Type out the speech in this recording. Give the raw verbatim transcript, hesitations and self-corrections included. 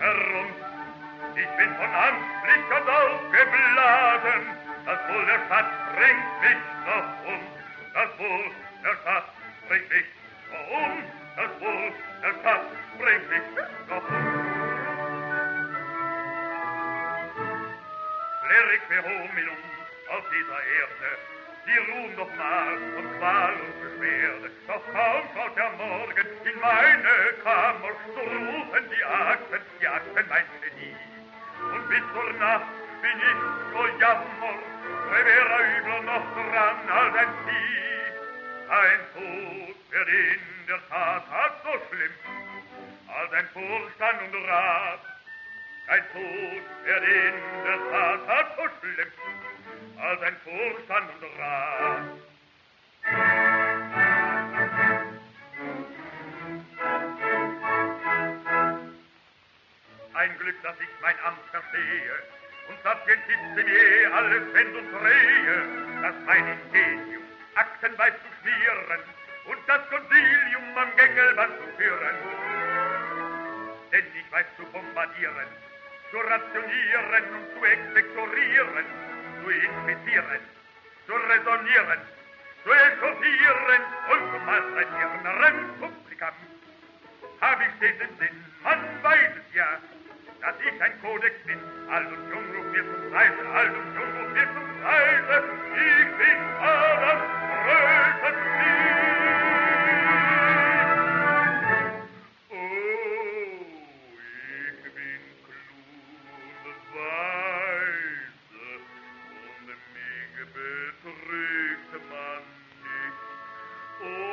herum. Ich bin von Anblick ganz aufgeblasen, das Wohl der Stadt bringt mich noch um. Das Wohl der Stadt bringt mich noch um. Das Wohl der Stadt bringt mich noch um. Lerik Verhominum auf dieser Erde, die ruhen doch mal von Qual und Beschwerde. Doch kaum schaut der Morgen in meine Kammer, so rufen die Akten, die Akten mein Genie. Und bis zur Nacht bin ich so jammer, sei wäre übler noch dran als ein Vieh. Ein Tod wird in der Tat halb so schlimm, als ein Vorstand und Rat. Ein Tod wird in der Tat halb so schlimm, als ein Vorstand und Rat. Ein Glück, dass ich mein Amt verstehe und Sapientiz mir alles wend und drehe, dass mein Ingenium Akten weiß zu schmieren und das Konsilium am Gängelband zu führen. Denn ich weiß zu bombardieren, zu rationieren und zu expektorieren, zu inspizieren, zu resonieren, zu echauffieren und zu maltraitieren ein Publikum. Hab ich stets im Sinn, man weiß es ja, dass ich ein Kodex bin. Alt und jung ruft mir zum Preise, alt und jung ruft mir zum Preise. Ich bin Adam größer Oh, ich bin klug und weise, und mich betrügt man nicht.